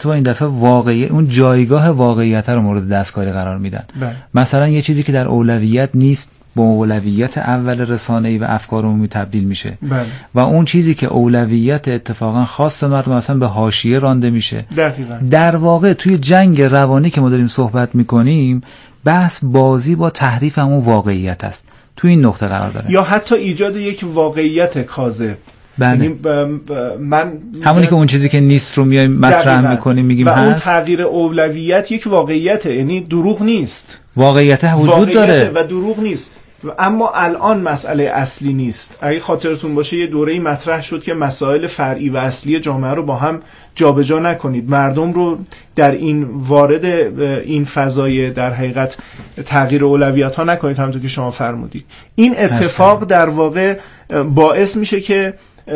حتی این دفعه اون جایگاه واقعیت رو مورد دستکاری قرار میدن. مثلا یه چیزی که در اولویت نیست با اولویت اول رسانه‌ای و افکار عمومی تبدیل میشه و اون چیزی که اولویت اتفاقا خاص مردم مثلا به حاشیه رانده میشه. در واقع توی جنگ روانی که ما داریم صحبت میکنیم بحث بازی با تحریف همون واقعیت است، توی این نقطه قرار داره، یا حتی ایجاد یک واقعیت کاذب. من همونی که اون چیزی که نیست رو میایم مطرح میکنیم میگیم هست، و اون تغییر اولویت یک واقعیته، یعنی دروغ نیست، واقعیت وجود داره و دروغ نیست. اما الان مسئله اصلی نیست. اگه خاطرتون باشه یه دوره‌ای مطرح شد که مسائل فرعی و اصلی جامعه رو با هم جابجا نکنید، مردم رو در این وارد این فضای در حقیقت تغییر اولویت‌ها نکنید. همونطور که شما فرمودید این اتفاق در واقع باعث میشه که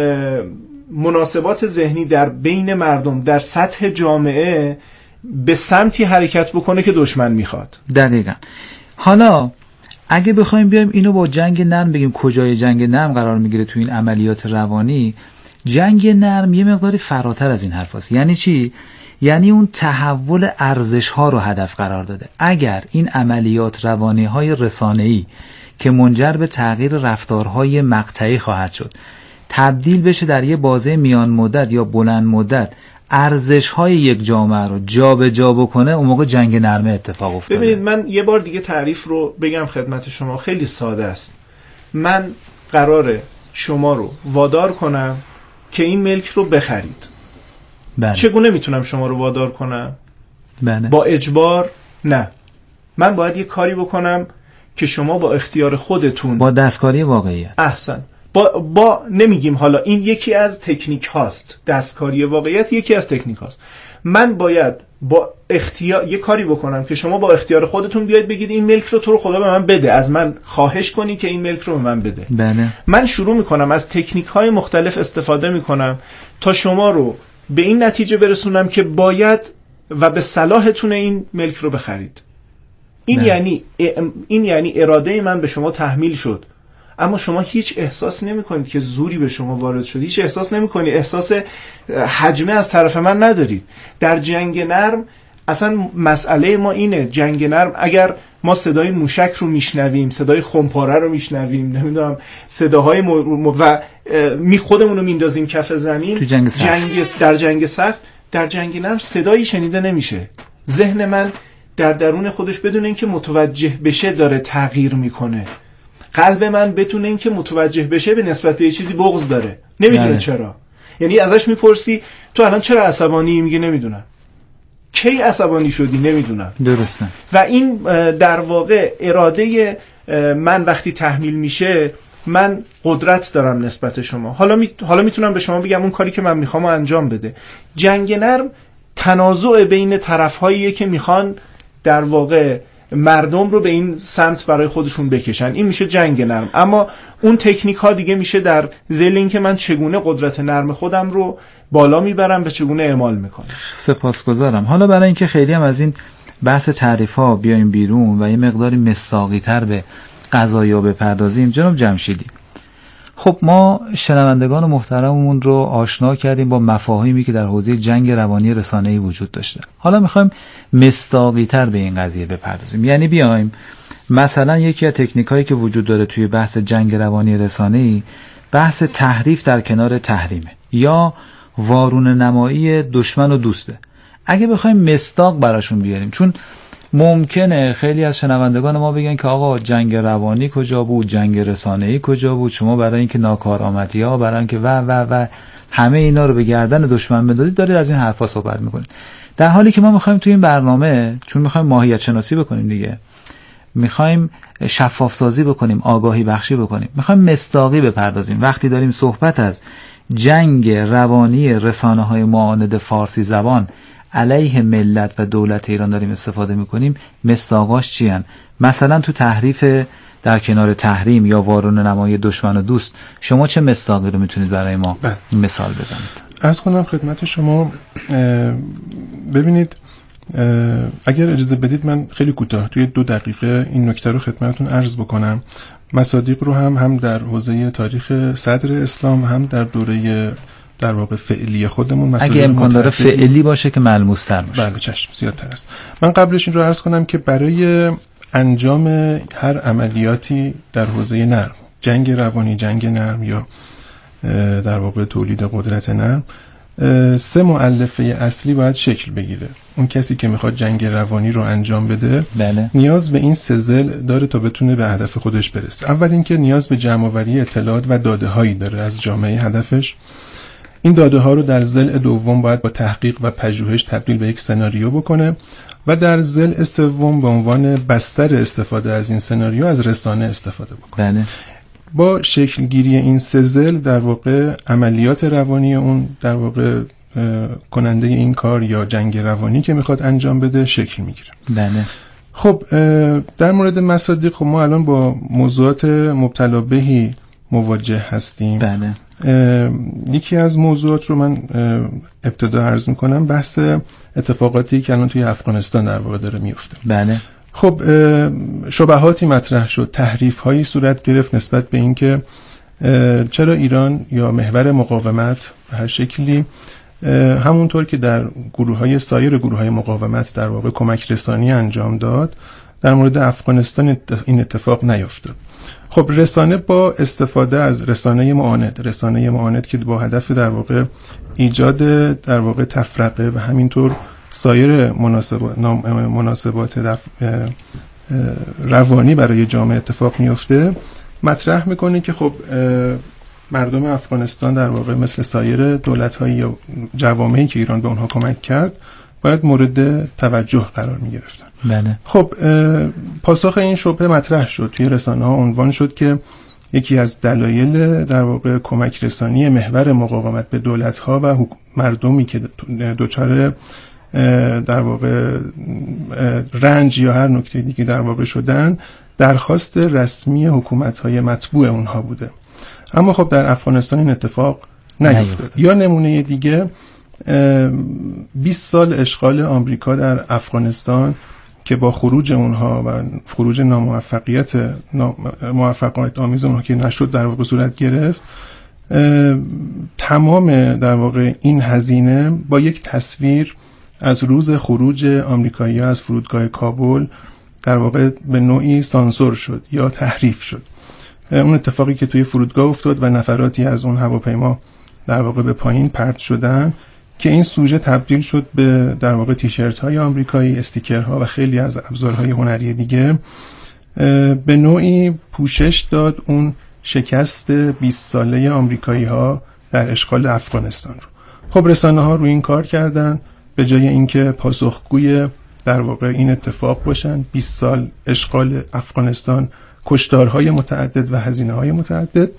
مناسبات ذهنی در بین مردم در سطح جامعه به سمتی حرکت بکنه که دشمن میخواد. دقیقاً. حالا اگه بخوایم بیایم اینو با جنگ نرم بگیم کجای جنگ نرم قرار میگیره تو این عملیات روانی، جنگ نرم یه مقداری فراتر از این حرف هست. یعنی چی؟ یعنی اون تحول ارزش ها رو هدف قرار داده. اگر این عملیات روانی های رسانه‌ای که منجر به تغییر رفتارهای مقطعی خواهد شد تبدیل بشه در یه بازه میان مدت یا بلند مدت ارزش‌های یک جامعه رو جابجا بکنه، اون موقع جنگ نرمه اتفاق افتاده. ببینید من یه بار دیگه تعریف رو بگم خدمت شما، خیلی ساده است. من قراره شما رو وادار کنم که این ملک رو بخرید. بله. چگونه میتونم شما رو وادار کنم؟ بله. با اجبار؟ نه. من باید یه کاری بکنم که شما با اختیار خودتون، با دستکاری واقعیت. احسن. با نمیگیم حالا این یکی از تکنیک هاست، دستکاری واقعیت یکی از تکنیک هاست. من باید با اختیار یه کاری بکنم که شما با اختیار خودتون بیاید بگید این ملک رو تو رو خدا به من بده، از من خواهش کنی که این ملک رو به من بده. بله. من شروع میکنم از تکنیک های مختلف استفاده میکنم تا شما رو به این نتیجه برسونم که باید و به صلاحتون این ملک رو بخرید. این یعنی اراده من به شما تحمیل شد، اما شما هیچ احساس نمی‌کنید که زوری به شما وارد شده، هیچ احساس نمی‌کنید، احساس حجمه از طرف من ندارید. در جنگ نرم اصلا مسئله ما اینه، جنگ نرم اگر ما صدای موشک رو میشنویم، صدای خمپاره رو میشنویم، نمیدونم صداهای و خودمون رو میندازیم کف زمین، در جنگ نرم صدایی شنیده نمیشه. ذهن من در درون خودش بدون اینکه متوجه بشه داره تغییر میکنه. قلب من بتونه این که متوجه بشه به نسبت به یه چیزی بغض داره، نمیدونه چرا. یعنی ازش میپرسی تو الان چرا عصبانی؟ میگه نمیدونم. کی عصبانی شدی؟ نمیدونم. درسته. و این در واقع اراده من وقتی تحمیل میشه، من قدرت دارم نسبت شما. حالا میتونم به شما بگم اون کاری که من میخوام انجام بده. جنگ نرم تنازع بین طرف‌هاییه که میخوان در واقع مردم رو به این سمت برای خودشون بکشن. این میشه جنگ نرم. اما اون تکنیک ها دیگه میشه در ذیل این که من چگونه قدرت نرم خودم رو بالا میبرم و چگونه اعمال میکنم. سپاسگزارم. حالا برای اینکه خیلی هم از این بحث تعریف ها بیایم بیرون و یه مقداری مصداقی تر به قضایا بپردازیم، جناب جمشیدی، خب ما شنوندگان محترممون رو آشنا کردیم با مفاهیمی که در حوزه جنگ روانی رسانه‌ای وجود داشته. حالا میخوایم مصداقی‌تر به این قضیه بپردازیم. یعنی بیایم مثلا یکی از تکنیکایی که وجود داره توی بحث جنگ روانی رسانه‌ای بحث تحریف در کنار تحریمه یا وارونه نمایی دشمن و دوسته. اگه بخوایم مصداق براشون بیاریم، چون ممکنه خیلی از شنوندگان ما بگن که آقا جنگ روانی کجا بود، جنگ رسانه‌ای کجا بود، شما برای اینکه ناکارآمدی‌ها، برای اینکه و همه اینا رو به گردن دشمن بندازید دارید از این حرفا صحبت میکنید. در حالی که ما میخوایم تو این برنامه، چون میخوایم ماهیت شناسی بکنیم دیگه، میخوایم شفاف سازی بکنیم، آگاهی بخشی بکنیم، میخوایم مصداقی بپردازیم. وقتی داریم صحبت از جنگ روانی رسانه‌های معاند فارسی زبان علیه ملت و دولت ایران داریم استفاده میکنیم، مصداقاش چی هن؟ مثلا تو تحریف در کنار تحریم یا وارونه نمایی دشمن و دوست، شما چه مصداقی رو میتونید برای ما مثال بزنید؟ عرض کنم خدمت شما، ببینید اگر اجازه بدید من خیلی کوتاه توی 2 دقیقه این نکته رو خدمتتون عرض بکنم. مصادیق رو هم در حوزه تاریخ صدر اسلام، هم در دوره در واقع فعلی خودمون اگه امکان داره فعلی باشه که ملموس تر باشه. بله چشم، زیادتر است. من قبلش این رو عرض کنم که برای انجام هر عملیاتی در حوزه نرم، جنگ روانی، جنگ نرم یا در واقع تولید قدرت نرم، 3 مؤلفه اصلی باید شکل بگیره. اون کسی که میخواد جنگ روانی رو انجام بده بله. نیاز به این 3 ضلع داره تا بتونه به هدف خودش برسه. اول اینکه نیاز به جمع‌آوری اطلاعات و داده هایی داره از جامعه هدفش. این داده ها رو در ضلع دوم باید با تحقیق و پژوهش تبدیل به یک سناریو بکنه و در ضلع سوم به عنوان بستر استفاده از این سناریو از رسانه استفاده بکنه. بله. با شکل گیری این 3 ضلع در واقع عملیات روانی اون در واقع کننده این کار یا جنگ روانی که میخواد انجام بده شکل میگیره. بله. خب در مورد مصادیق، خب ما الان با موضوعات مبتلا بهی مواجه هستیم. بله. یکی از موضوعات رو من ابتدا عرض میکنم، بحث اتفاقاتی که الان توی افغانستان در واقع داره میفته. بله. خب شبهاتی مطرح شد، تحریف هایی صورت گرفت نسبت به اینکه چرا ایران یا محور مقاومت به هر شکلی همونطور که در سایر گروه های مقاومت در واقع کمک رسانی انجام داد، در مورد افغانستان این اتفاق نیفتاد. خب رسانه با استفاده از رسانه معاند که با هدف در واقع ایجاد در واقع تفرقه و همینطور سایر مناسبات روانی برای جامعه اتفاق میفته، مطرح میکنه که خب مردم افغانستان در واقع مثل سایر دولت‌های یا جوامعی که ایران به اونها کمک کرد باید مورد توجه قرار میگرفتن. بله. خب پاسخ این شبهه مطرح شد، توی رسانه ها عنوان شد که یکی از دلایل در واقع کمک رسانی محور مقاومت به دولت‌ها و مردمی که دچار در واقع رنج یا هر نکته دیگه در واقع شدن، درخواست رسمی حکومت‌های مطبوع اونها بوده. اما خب در افغانستان این اتفاق نیفتاد. یا نمونه دیگه 20 سال اشغال آمریکا در افغانستان که با خروج اونها و خروج موفقیت آمیز اونها که نشد در واقع صورت گرفت، تمام در واقع این هزینه با یک تصویر از روز خروج آمریکایی‌ها از فرودگاه کابل در واقع به نوعی سانسور شد یا تحریف شد. اون اتفاقی که توی فرودگاه افتاد و نفراتی از اون هواپیما در واقع به پایین پرت شدن که این سوژه تبدیل شد به در واقع تیشرت های آمریکایی، استیکرها و خیلی از ابزارهای هنری دیگه، به نوعی پوشش داد اون شکست 20 ساله آمریکایی ها در اشغال افغانستان رو. خب رسانه ها روی این کار کردن، به جای اینکه پاسخگوی در واقع این اتفاق باشن، 20 سال اشغال افغانستان، کشتارهای متعدد و هزینه‌های متعدد،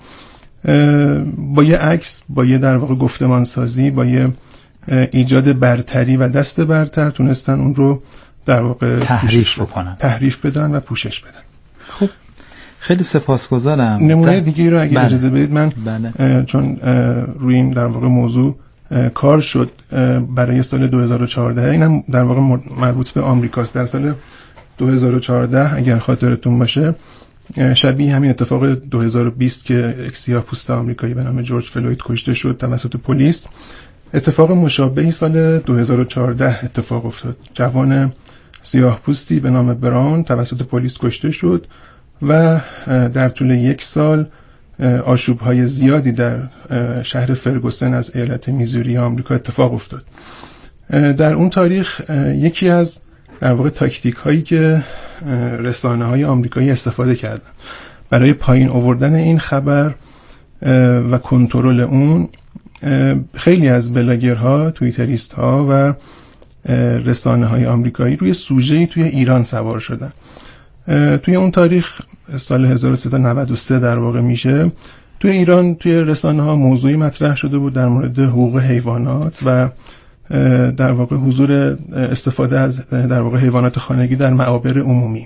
با یه عکس، با یه در واقع گفتمان سازی، با یه ایجاد برتری و دست برتر تونستن اون رو در واقع تحریف بدن و پوشش بدن. خب خیلی سپاسگزارم. نمونه دیگه رو اگه بله. اجازه بدید من چون روی این در واقع موضوع کار شد برای سال 2014، اینم در واقع مربوط به آمریکاست. در سال 2014 اگر خاطرتون باشه، شبیه همین اتفاق 2020 که یک سیاه‌پوست آمریکایی به نام جورج فلوید کشته شد توسط پلیس، اتفاق مشابهی سال 2014 اتفاق افتاد. جوان سیاه‌پوستی به نام براون توسط پلیس کشته شد و در طول 1 سال آشوب‌های زیادی در شهر فرگوسن از ایالت میزوری آمریکا اتفاق افتاد. در اون تاریخ یکی از در واقع تاکتیک هایی که رسانه های آمریکایی استفاده کردن برای پایین آوردن این خبر و کنترل اون، خیلی از بلاگرها، توییتریست ها و رسانه های آمریکایی روی سوژه‌ای توی ایران سوار شدن. توی اون تاریخ سال 1393 در واقع میشه، توی ایران توی رسانه ها موضوعی مطرح شده بود در مورد حقوق حیوانات و در واقع حضور استفاده از در واقع حیوانات خانگی در معابر عمومی.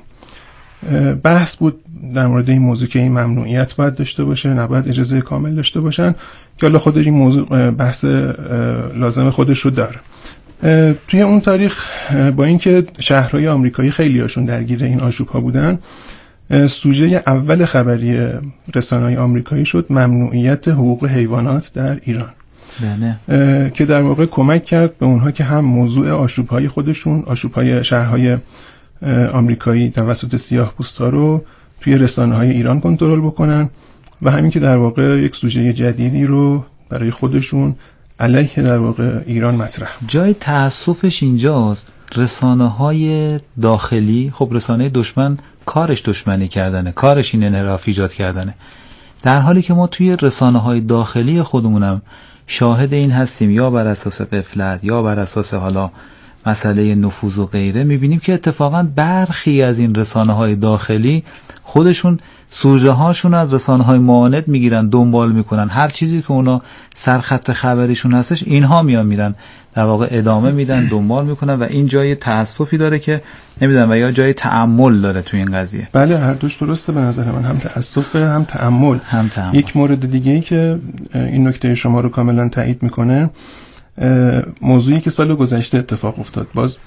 بحث بود در مورد این موضوع که این ممنوعیت باید داشته باشه، نباید اجازه کامل داشته باشن، که حالا خود این موضوع بحث لازم خودش رو داره. توی اون تاریخ با اینکه شهرهای آمریکایی خیلی هاشون درگیر این آشوب ها بودن، سوژه اول خبری رسانه‌های آمریکایی شد ممنوعیت حقوق حیوانات در ایران. که در واقع کمک کرد به اونها که هم موضوع آشوب‌های خودشون، آشوب‌های شهرهای آمریکایی توسط سیاه‌پوست‌ها رو توی رسانه‌های ایران کنترل بکنن و همین که در واقع یک سوژه جدیدی رو برای خودشون علیه در واقع ایران مطرح. جای تأسفش اینجاست، رسانه‌های داخلی، خب رسانه دشمن کارش دشمنی کردنه، کارش این انحراف ایجاد کردنه، در حالی که ما توی رسانه‌های داخلی خودمونم شاهد این هستیم، یا بر اساس غفلت یا بر اساس حالا مسئله نفوذ و غیره، میبینیم که اتفاقا برخی از این رسانه‌های داخلی خودشون سوژه هاشون از رسانه‌های معاند میگیرن، دنبال میکنن، هر چیزی که اونا سرخط خبریشون هستش اینها میرن در واقع ادامه میدن، دنبال میکنن و این جای تأسفی داره که نمیدونم و یا جای تأمل داره تو این قضیه. بله هر دوش درسته به نظر من، هم تأسف هم تأمل. یک مورد دیگه ای که این نکته شما رو کاملا تایید میکنه، موضوعی که سال گذشته اتفاق افتاد، باز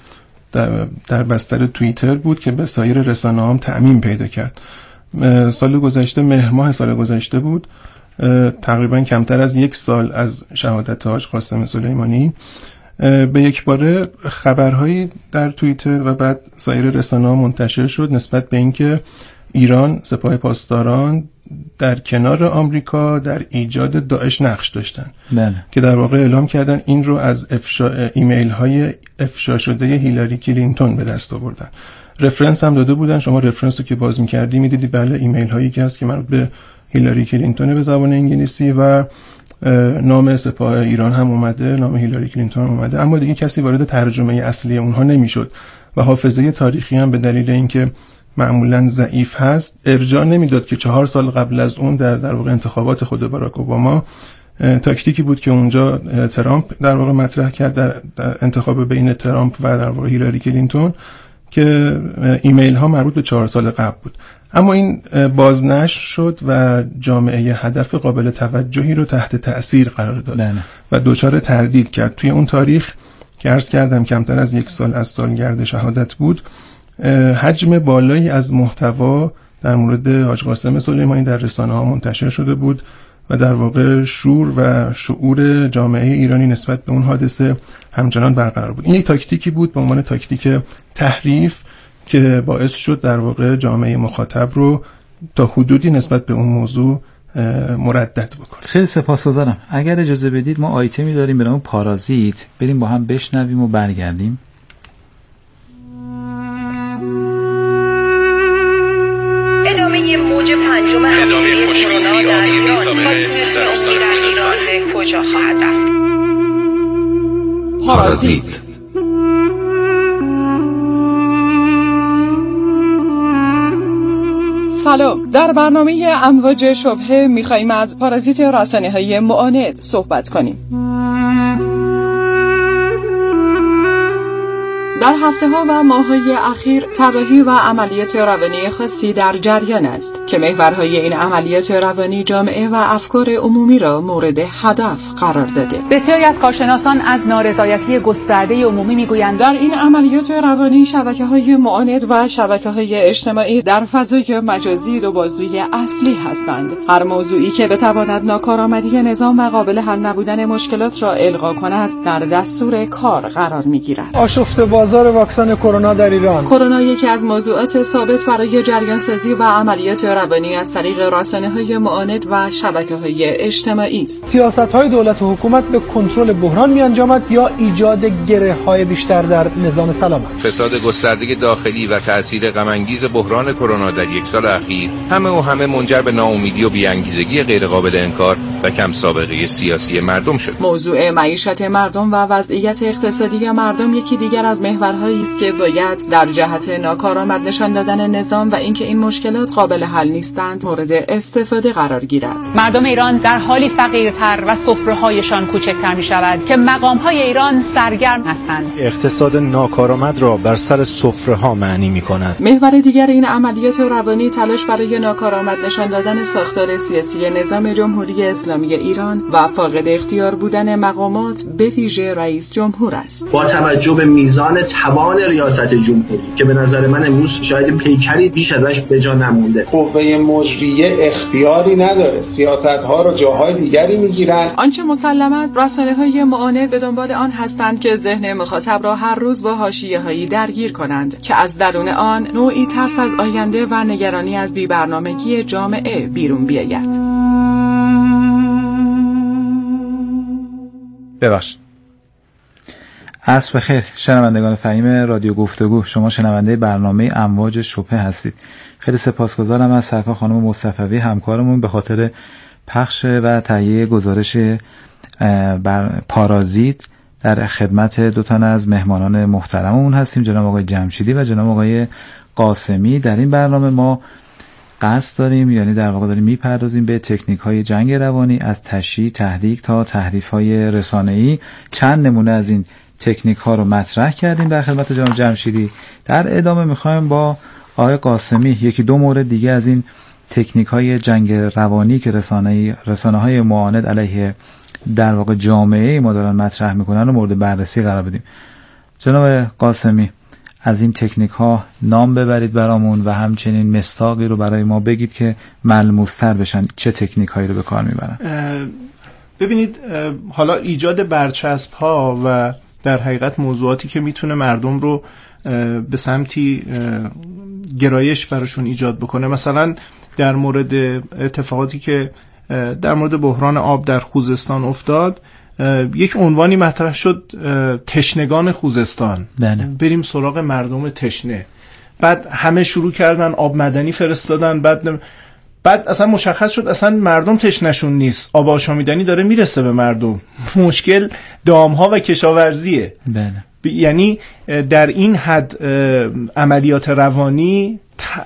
در بستر توییتر بود که به سایر رسانه‌ها هم تعمیم پیدا کرد. سال گذشته، مهر ماه سال گذشته بود، تقریبا کمتر از 1 سال از شهادت حاج قاسم سلیمانی، به یک باره خبرهایی در توییتر و بعد سایر رسانه‌ها منتشر شد نسبت به اینکه ایران، سپاه پاسداران در کنار آمریکا در ایجاد داعش نقش داشتن. که در واقع اعلام کردن این رو از ایمیل های افشا شده هیلاری کلینتون به دست آوردن. رفرنس هم داده بودن، شما رفرنس رو که باز می‌کردی می‌دیدی بله ایمیل هایی که هست که مربوط به هیلاری کلینتون به زبان انگلیسی و نام سپاه ایران هم اومده، نام هیلاری کلینتون هم اومده، اما دیگه کسی وارد ترجمه اصلی اونها نمیشد و حافظه تاریخی هم به دلیل اینکه معمولا ضعیف هست ارجاع نمیداد که 4 سال قبل از اون در واقع انتخابات خود باراک اوباما تاکتیکی بود که اونجا ترامپ در واقع مطرح کرد در انتخاب بین ترامپ و در واقع هیلاری کلینتون که ایمیل ها مربوط به 4 سال قبل بود. اما این بازنشر شد و جامعه هدف قابل توجهی رو تحت تأثیر قرار داد و دچار تردید کرد. توی اون تاریخ که عرض کردم کمتر از 1 سال از سالگرد شهادت بود، حجم بالایی از محتوا در مورد حاج قاسم سلیمانی در رسانه‌ها منتشر شده بود و در واقع شور و شعور جامعه ایرانی نسبت به اون حادثه همچنان برقرار بود. این یک تاکتیکی بود به عنوان تاکتیک تحریف که باعث شد در واقع جامعه مخاطب رو تا حدودی نسبت به اون موضوع مردد بکنه. خیلی سپاسگزارم. اگر اجازه بدید ما آیتمی داریم به نام پارازیت، بریم با هم بشنویم و برگردیم. ادامه موج پنجم حمله کرونا در ایران، فاصله ایران به کجا خواهد رفت؟ پارازیت. سلام، در برنامه امواج شبهه میخواییم از پارازیت رسانه‌های معاند صحبت کنیم. در هفته‌ها و ماه‌های اخیر طراحی و عملیات روانی خاصی در جریان است که محورهای این عملیات روانی جامعه و افکار عمومی را مورد هدف قرار داده. بسیاری از کارشناسان از نارضایتی گسترده عمومی میگویند در این عملیات روانی شبکه‌های معاند و شبکه‌های اجتماعی در فضای مجازی دو بازوی اصلی هستند. هر موضوعی که بتواند ناکارآمدی نظام و قابل حل نبودن مشکلات را القا کند در دستور کار قرار می‌گیرد. آشفته بازار واکسن کرونا در ایران. کرونا یکی از موضوعات ثابت برای جریان سازی و عملیات روانی از طریق رسانه‌های معاند و شبکه‌های اجتماعی است. سیاست‌های دولت و حکومت به کنترل بحران می‌انجامد یا ایجاد گره‌های بیشتر در نظام سلامت. فساد گسترده داخلی و تأثیر غم‌انگیز بحران کرونا در 1 سال اخیر همه منجر به ناامیدی و بی‌انگیزگی غیرقابل انکار و کم سابقه سیاسی مردم شد. موضوع معیشت مردم و وضعیت اقتصادی مردم یکی دیگر از محورهایی است که باید در جهت ناکارآمد نشان دادن نظام و اینکه این مشکلات قابل حل نیستند مورد استفاده قرار گیرد. مردم ایران در حالی فقیرتر و سفره‌هایشان کوچکتر می‌شود که مقام‌های ایران سرگرم هستند. اقتصاد ناکارآمد را بر سر سفره‌ها معنی می‌کند. محور دیگر این عملیات روانی تلاش برای ناکارآمد نشان دادن ساختار سیاسی نظام جمهوری اسلامی اسلامی ایران و فاقد اختیار بودن مقامات به ویژه رئیس جمهور است. با توجه به میزان توان ریاست جمهوری که به نظر من امروز شاید پیکری بیش ازش به جا نمونده، قوه مجریه اختیاری نداره، سیاست‌ها رو جاهای دیگری میگیرن. آنچه مسلم است رسانه‌های معاند به دنبال آن هستند که ذهن مخاطب را هر روز با حاشیه‌هایی درگیر کنند که از درون آن نوعی ترس از آینده و نگرانی از بی‌برنامگی جامعه بیرون بیاید. ببخشید. عصر بخیر شنوندگان فهیم رادیو گفتگو، شما شنونده برنامه امواج شبهه هستید. خیلی سپاسگزارم از سرکار خانم مصطفی همکارمون به خاطر پخش و تهیه گزارش بر پارازیت در خدمت دو تن از مهمانان محترممون هستیم، جناب آقای جمشیدی و جناب آقای قاسمی. در این برنامه ما قصد داریم، یعنی در واقع داریم میپردازیم به تکنیک های جنگ روانی، از تشییع، تحریک تا تحریف های رسانه‌ای. چند نمونه از این تکنیک ها رو مطرح کردیم در خدمت جناب جمشیدی. در ادامه میخوایم با آقای قاسمی یکی دو مورد دیگه از این تکنیک های جنگ روانی که رسانه های معاند علیه در واقع جامعه ما دارن مطرح میکنن رو مورد بررسی قرار بدیم. جناب قاسمی، از این تکنیک ها نام ببرید برامون و همچنین مصداقی رو برای ما بگید که ملموس‌تر بشن. چه تکنیک هایی رو به کار میبرن؟ ببینید، حالا ایجاد برچسب ها و در حقیقت موضوعاتی که میتونه مردم رو به سمتی گرایش براشون ایجاد بکنه، مثلا در مورد اتفاقاتی که در مورد بحران آب در خوزستان افتاد، یک عنوانی مطرح شد، تشنگان خوزستان. بریم سراغ مردم تشنه. بعد همه شروع کردن آب مدنی فرستادن. بعد اصلا مشخص شد اصلا مردم تشنشون نیست، آب آشامیدنی داره میرسه به مردم. مشکل دامها و کشاورزیه. یعنی در این حد عملیات روانی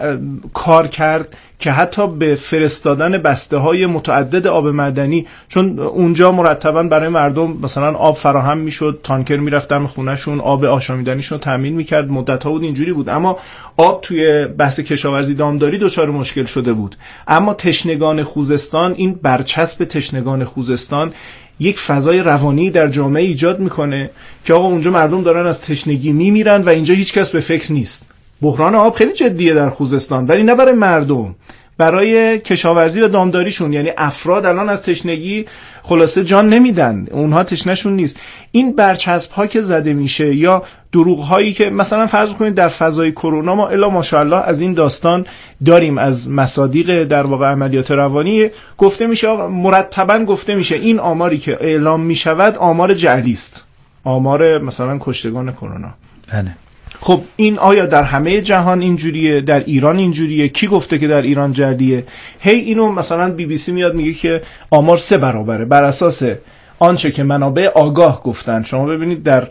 کار کرد که حتی به فرستادن بسته های متعدد آب معدنی، چون اونجا مرتبا برای مردم مثلا آب فراهم میشد، تانکر میرفتن خونهشون، آب آشامیدنیشون رو تامین میکرد، مدت ها بود اینجوری بود. اما آب توی بحث کشاورزی دامداری دچار مشکل شده بود. اما تشنگان خوزستان، این برچسب تشنگان خوزستان یک فضای روانی در جامعه ایجاد میکنه که آقا اونجا مردم دارن از تشنگی میمیرن و اینجا هیچ کس به فکر نیست. بحران آب خیلی جدیه در خوزستان، ولی نه برای مردم، برای کشاورزی و دامداریشون. یعنی افراد الان از تشنگی خلاصه جان نمیدن، اونها تشنهشون نیست. این برچسب ها که زده میشه یا دروغ هایی که مثلا فرض کنید در فضای کرونا ما الا ماشاءالله از این داستان داریم، از مصادیق در واقع عملیات روانی گفته میشه، مرتبا گفته میشه این آماری که اعلام میشود آمار جعلی است، آمار مثلا کشتگان کرونا. بله. خب این آیا در همه جهان اینجوریه؟ در ایران اینجوریه؟ کی گفته که در ایران جعلیه؟ هی اینو مثلا BBC میاد میگه که آمار 3 برابره بر اساس آنچه که منابع آگاه گفتن. شما ببینید در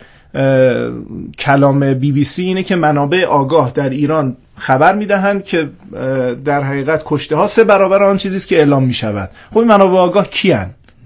کلام BBC اینه که منابع آگاه در ایران خبر میدهند که در حقیقت کشته ها 3 برابر آن چیزی است که اعلام میشود. خب منابع آگاه کیان؟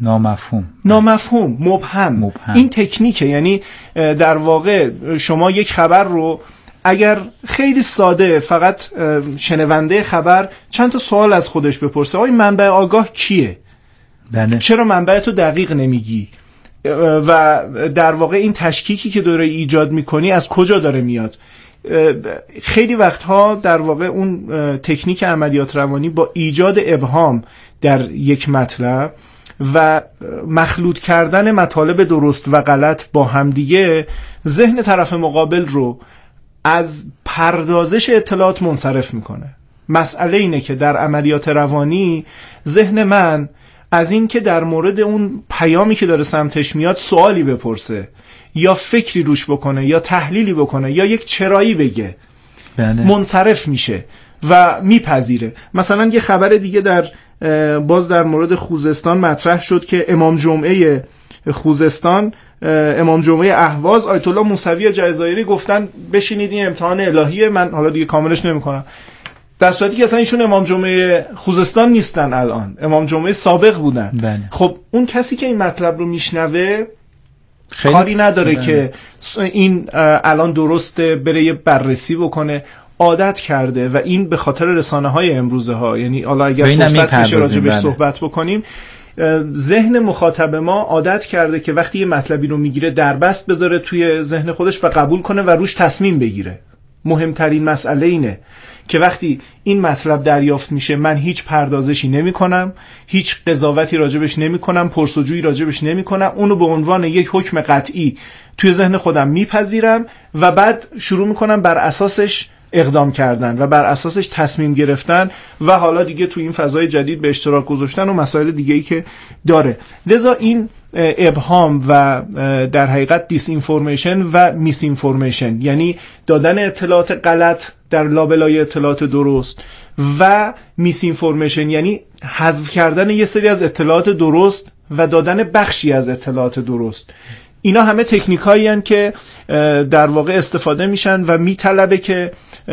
نامفهوم، مبهم. این تکنیکه. یعنی در واقع شما یک خبر رو اگر خیلی ساده فقط شنونده خبر چند تا سوال از خودش بپرسه، آقای منبع آگاه کیه؟ بله. چرا منبع تو دقیق نمیگی؟ و در واقع این تشکیکی که داره ایجاد میکنی از کجا داره میاد؟ خیلی وقتها در واقع اون تکنیک عملیات روانی با ایجاد ابهام در یک مطلب و مخلوط کردن مطالب درست و غلط با همدیگه ذهن طرف مقابل رو از پردازش اطلاعات منصرف میکنه. مسئله اینه که در عملیات روانی ذهن من از این که در مورد اون پیامی که داره سمتش میاد سوالی بپرسه یا فکری روش بکنه یا تحلیلی بکنه یا یک چرایی بگه، منصرف میشه و میپذیره. مثلا یه خبر دیگه باز در مورد خوزستان مطرح شد که امام جمعه خوزستان، امام جمعه اهواز، آیت الله موسوی جزایری گفتن بشینید این امتحان الهیه. من حالا دیگه کاملش نمی‌کنم، در صورتی که اصلا ایشون امام جمعه خوزستان نیستن، الان امام جمعه سابق بودن. بله. خب اون کسی که این مطلب رو میشنوه کاری نداره که این الان درسته، بره یه بررسی بکنه، عادت کرده و این به خاطر رسانه های امروزه ها، یعنی حالا اگر فرصت بشه راجع بهش صحبت بکنیم، ذهن مخاطب ما عادت کرده که وقتی یه مطلبی رو میگیره دربست بذاره توی ذهن خودش و قبول کنه و روش تصمیم بگیره. مهمترین مسئله اینه که وقتی این مطلب دریافت میشه من هیچ پردازشی نمی کنم، هیچ قضاوتی راجبش نمی کنم، پرسجویی راجبش نمی کنم، اونو به عنوان یک حکم قطعی توی ذهن خودم میپذیرم و بعد شروع میکنم بر اساسش اقدام کردن و بر اساسش تصمیم گرفتن و حالا دیگه تو این فضای جدید به اشتراک گذاشتن و مسائل دیگه‌ای که داره. لذا این ابهام و در حقیقت دیس اینفورمیشن و میس اینفورمیشن، یعنی دادن اطلاعات غلط در لابلای اطلاعات درست، و میس اینفورمیشن یعنی حذف کردن یه سری از اطلاعات درست و دادن بخشی از اطلاعات درست. اینا همه تکنیکایی هستند که در واقع استفاده میشن و میطلبه که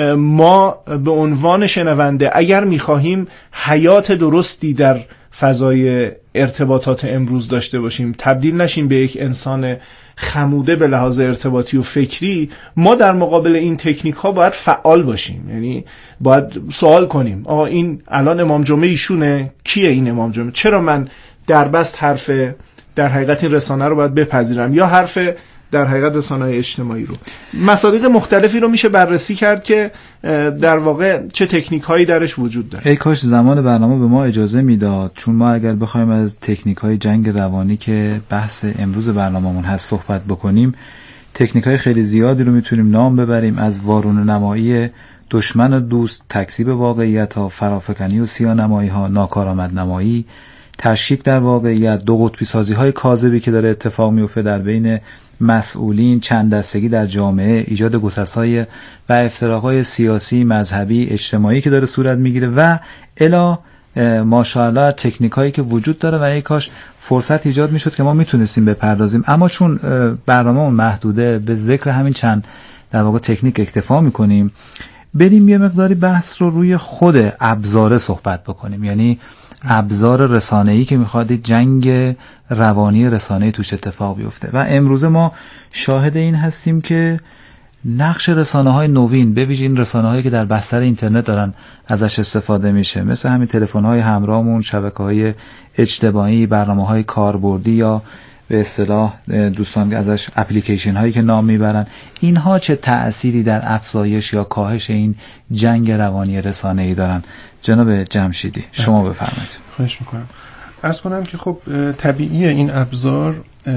ما به عنوان شنونده اگر میخواهیم حیات درستی در فضای ارتباطات امروز داشته باشیم، تبدیل نشیم به یک انسان خموده به لحاظ ارتباطی و فکری، ما در مقابل این تکنیک ها باید فعال باشیم. یعنی باید سوال کنیم آقا این الان امام جمعه ایشونه، کیه این امام جمعه؟ چرا من دربست حرف در حقیقت این رسانه رو باید بپذیرم یا حرف در حقیقت رسانه اجتماعی رو؟ مصادیق مختلفی رو میشه بررسی کرد که در واقع چه تکنیک هایی درش وجود داره. ای کاش زمان برنامه به ما اجازه میداد، چون ما اگر بخوایم از تکنیک های جنگ روانی که بحث امروز برنامه‌مون هست صحبت بکنیم، تکنیک های خیلی زیادی رو میتونیم نام ببریم، از وارونه نمایی دشمن و دوست، تکذیب واقعیت ها، فرافکنی و سیاه‌نمایی ها، ناکارآمد نمایی، تشکیک در واقعیت، دو قطبی سازی های کاذبی که داره اتفاق میفته در بین مسئولین، چند دستگی در جامعه، ایجاد گسست‌های و افتراق‌های سیاسی، مذهبی، اجتماعی که داره صورت میگیره و الی ماشاءالله تکنیکایی که وجود داره و ای کاش فرصت ایجاد میشد که ما میتونستیم بپردازیم، اما چون برنامه‌مون محدوده به ذکر همین چند در واقع تکنیک اکتفا میکنیم. بریم یه مقداری بحث رو روی خود ابزار صحبت بکنیم، یعنی ابزار رسانه‌ای که میخواد جنگ روانی رسانه‌ای توش اتفاق بیفته. و امروز ما شاهد این هستیم که نقش رسانه‌های نوین، به ویژه این رسانه‌هایی که در بستر اینترنت دارن ازش استفاده میشه، مثل همین تلفن‌های همراهمون، شبکه‌های اجتماعی، برنامه‌های کاربردی یا به اصطلاح دوستان ازش اپلیکیشن هایی که نام میبرن، اینها چه تأثیری در افزایش یا کاهش این جنگ روانی رسانه‌ای دارن؟ جناب جمشیدی شما بفرمایید. خواهش میکنم. عرض کنم که خب طبیعی این ابزار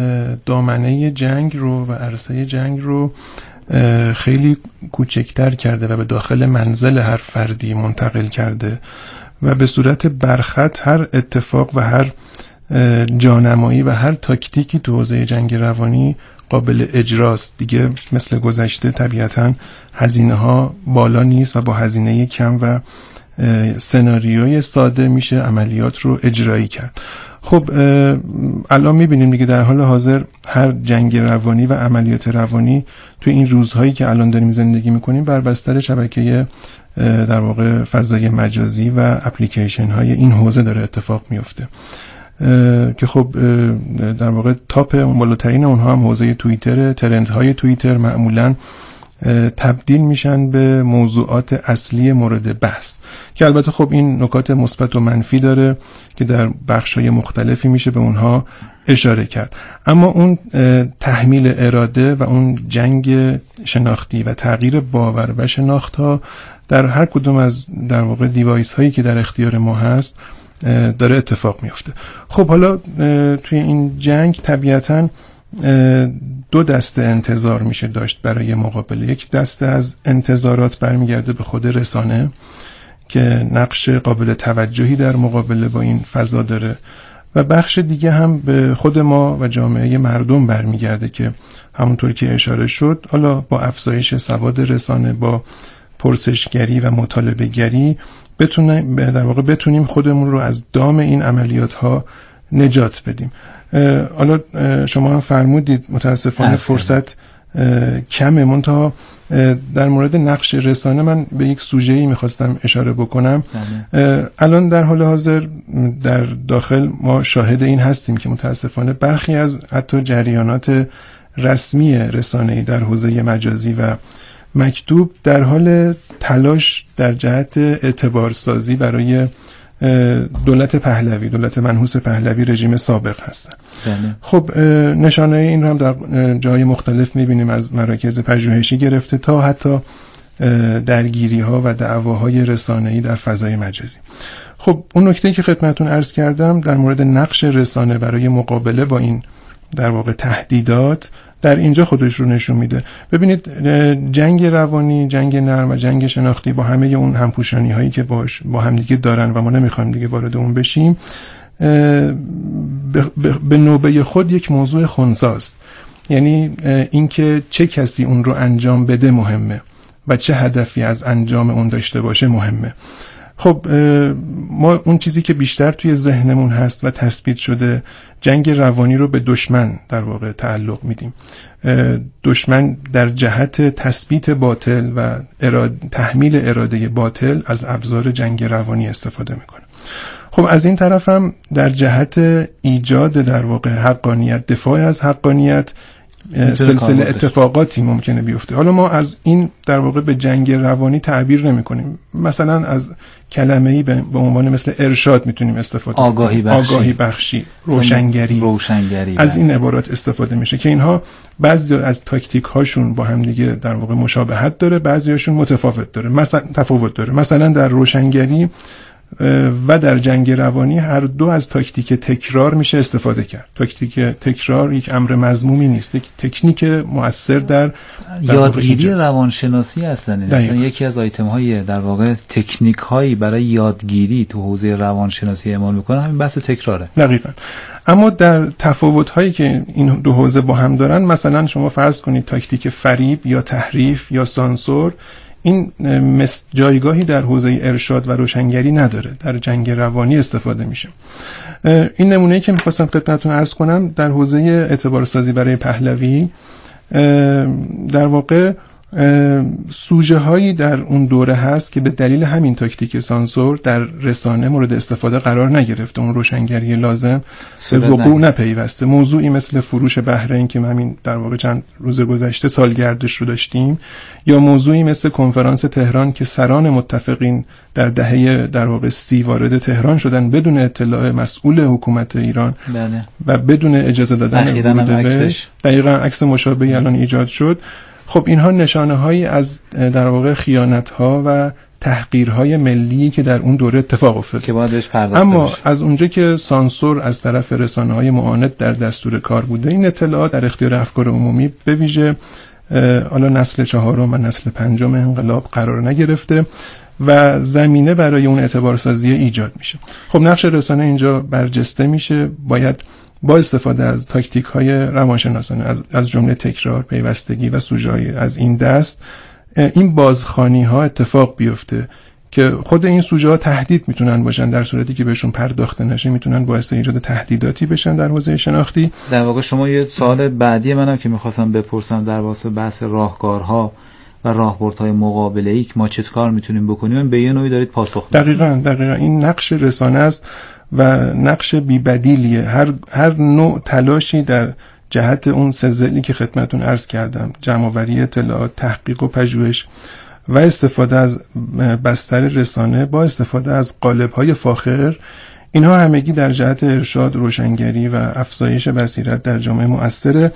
دامنه جنگ رو و عرصه جنگ رو خیلی کوچکتر کرده و به داخل منزل هر فردی منتقل کرده و به صورت برخط هر اتفاق و هر جانمایی و هر تاکتیکی تو حوزه جنگ روانی قابل اجراست. دیگه مثل گذشته طبیعتاً هزینه ها بالا نیست و با هزینه کم و سناریوی ساده میشه عملیات رو اجرایی کرد. خب الان میبینیم دیگه در حال حاضر هر جنگ روانی و عملیات روانی تو این روزهایی که الان داریم زندگی میکنیم بر بستر شبکه در واقع فضای مجازی و اپلیکیشن های این حوزه داره اتفاق میفته که خب در واقع تاپ اون بالاترین اونها هم حوزه توییتر. ترندهای توییتر معمولاً تبدیل میشن به موضوعات اصلی مورد بحث که البته خب این نکات مثبت و منفی داره که در بخش‌های مختلفی میشه به اونها اشاره کرد، اما اون تحمیل اراده و اون جنگ شناختی و تغییر باور و شناخت‌ها در هر کدوم از در واقع دیوایس هایی که در اختیار ما هست داره اتفاق میفته. خب حالا توی این جنگ طبیعتاً دو دسته انتظار میشه داشت برای مقابله. یک دسته از انتظارات برمیگرده به خود رسانه که نقش قابل توجهی در مقابله با این فضا داره و بخش دیگه هم به خود ما و جامعه مردم برمیگرده که همونطور که اشاره شد حالا با افزایش سواد رسانه، با پرسشگری و مطالبه گری در واقع بتونیم خودمون رو از دام این عملیات ها نجات بدیم. حالا شما هم فرمودید متاسفانه فرصت کمه، منتها در مورد نقش رسانه من به یک سوژه‌ای میخواستم اشاره بکنم. الان در حال حاضر در داخل ما شاهد این هستیم که متاسفانه برخی از حتی جریانات رسمی رسانه‌ای در حوزه مجازی و مکتوب در حال تلاش در جهت اعتبارسازی برای دولت پهلوی، دولت منحوس پهلوی، رژیم سابق هستن. بله. خب نشانه این رو هم در جای مختلف میبینیم، از مراکز پژوهشی گرفته تا حتی درگیری ها و دعواهای رسانه‌ای در فضای مجازی. خب اون نکته‌ای که خدمتتون عرض کردم در مورد نقش رسانه برای مقابله با این در واقع تهدیدات در اینجا خودش رو نشون میده. ببینید جنگ روانی، جنگ نرم و جنگ شناختی با همه اون همپوشانی هایی که با همدیگه دارن و ما نمیخوایم دیگه وارد اون بشیم، به نوبه خود یک موضوع خنثی‌ست. یعنی اینکه چه کسی اون رو انجام بده مهمه و چه هدفی از انجام اون داشته باشه مهمه. خب ما اون چیزی که بیشتر توی ذهنمون هست و تثبیت شده، جنگ روانی رو به دشمن در واقع تعلق میدیم. دشمن در جهت تثبیت باطل و تحمیل اراده باطل از ابزار جنگ روانی استفاده میکنه. خب از این طرف هم در جهت ایجاد در واقع حقانیت، دفاع از حقانیت، سلسله اتفاقاتی ممکنه بیفته. حالا ما از این در واقع به جنگ روانی تعبیر نمی کنیم، مثلا از کلمه‌ای به عنوان مثل ارشاد میتونیم استفاده کنیم، آگاهی بخشی، روشنگری از این عبارات استفاده میشه که اینها بعضی از تاکتیک هاشون با هم دیگه در واقع مشابهت داره، بعضیاشون متفاوت داره، مثلا تفاوت داره. مثلا در روشنگری و در جنگ روانی هر دو از تاکتیک تکرار میشه استفاده کرد. تاکتیک تکرار یک امر مضمومی نیست، یک تکنیک مؤثر در یادگیری روانشناسی اصلا یکی از آیتم های در واقع تکنیک هایی برای یادگیری تو حوزه روانشناسی اعمال میکنه همین بحث تکراره. دقیقاً. اما در تفاوت هایی که این دو حوزه با هم دارن، مثلا شما فرض کنید تاکتیک فریب یا تحریف یا سانسور، این جایگاهی در حوزه ارشاد و روشنگری نداره، در جنگ روانی استفاده میشه. این نمونه‌ای که میخواستم خدمتتون عرض کنم در حوزه اعتبارسازی برای پهلوی، در واقع سوژه هایی در اون دوره هست که به دلیل همین تاکتیک سانسور در رسانه مورد استفاده قرار نگرفته، اون روشنگری لازم به وقوع نپیوسته. موضوعی مثل فروش بحرین که همین در واقع چند روز گذشته سالگردش رو داشتیم، یا موضوعی مثل کنفرانس تهران که سران متفقین در دهه در واقع 30 وارد تهران شدن بدون اطلاع مسئول حکومت ایران بله. و بدون اجازه دادن ورود. دقیقاً عکس مشابهی الان ایجاد شد. خب اینها نشانه هایی از در واقع خیانت ها و تحقیرهای ملی که در اون دوره اتفاق افتاد که باید بهش پرداخته اما بشه. از اونجا که سانسور از طرف رسانه‌های معاند در دستور کار بوده، این اطلاعات در اختیار افکار عمومی به ویژه حالا نسل 4 و نسل 5 انقلاب قرار نگرفته و زمینه برای اون اعتبارسازی ایجاد میشه. خب نقش رسانه اینجا برجسته میشه، باید با استفاده از تاکتیک های روانشناسانه از جمله تکرار، پیوستگی و سوژه‌ای از این دست این بازخوانی ها اتفاق بیفته که خود این سوژه ها تهدید میتونن باشن، در صورتی که بهشون پرداخته نشه میتونن باعث ایجاد تهدیداتی بشن در حوزه شناختی. در واقع شما یه سوال بعدی منم که میخواستم بپرسم در واسه بحث راهکارها و راهبردهای مقابله‌ای که ما چه کار میتونیم بکنیم به یه نوعی دارید پاسخ میدید. دقیقاً این نقش رسانه است و نقش بی‌بدیلیه. هر نوع تلاشی در جهت اون سزلی که خدمتون عرض کردم، جمع‌آوری اطلاعات، تحقیق و پژوهش و استفاده از بستر رسانه با استفاده از قالب‌های فاخر، اینها همگی در جهت ارشاد، روشنگری و افزایش بصیرت در جامعه مؤثره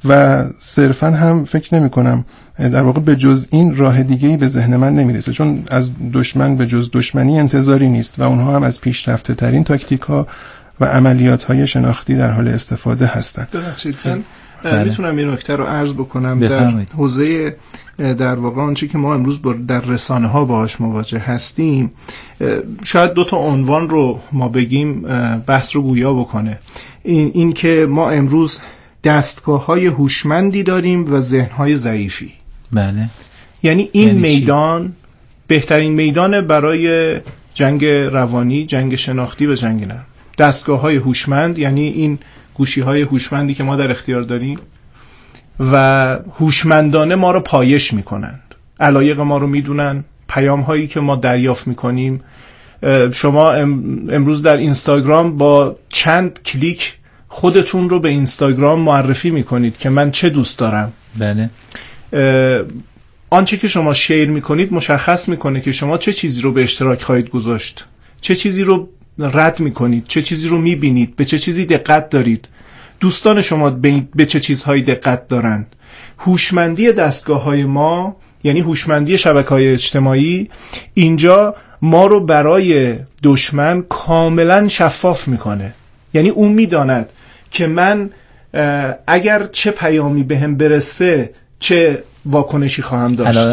و صرفاً هم فکر نمی‌کنم در واقع به جز این راه دیگه‌ای به ذهن من نمیرسه، چون از دشمن به جز دشمنی انتظاری نیست و اونها هم از پیشرفته ترین تاکتیک‌ها و عملیات‌های شناختی در حال استفاده هستند. ببخشید من میتونم این نکته رو عرض بکنم. در حوزه در واقع آنچه که ما امروز در رسانه ها باهاش مواجه هستیم، شاید 2 عنوان رو ما بگیم بحث رو گویا بکنه. این که ما امروز دستگاه‌های هوشمندی داریم و ذهن‌های ضعیفی. بله. یعنی این میدان بهترین میدان برای جنگ روانی، جنگ شناختی و جنگ نرم. دستگاه‌های هوشمند یعنی این گوشی‌های هوشمندی که ما در اختیار داریم و هوشمندانه ما رو پایش میکنند، علایق ما رو میدونن، پیام‌هایی که ما دریافت میکنیم. شما امروز در اینستاگرام با چند کلیک خودتون رو به اینستاگرام معرفی میکنید که من چه دوست دارم. بله. آنچه که شما شیر میکنید مشخص میکنه که شما چه چیزی رو به اشتراک خواهید گذاشت. چه چیزی رو رد میکنید، چه چیزی رو میبینید، به چه چیزی دقت دارید، دوستان شما به چه چیزهایی دقت دارند. هوشمندی دستگاه‌های ما، یعنی هوشمندی شبکه‌های اجتماعی، اینجا ما رو برای دشمن کاملا شفاف میکنه. یعنی اون میداند که من اگر چه پیامی بهم برسه چه واکنشی خواهم داشت.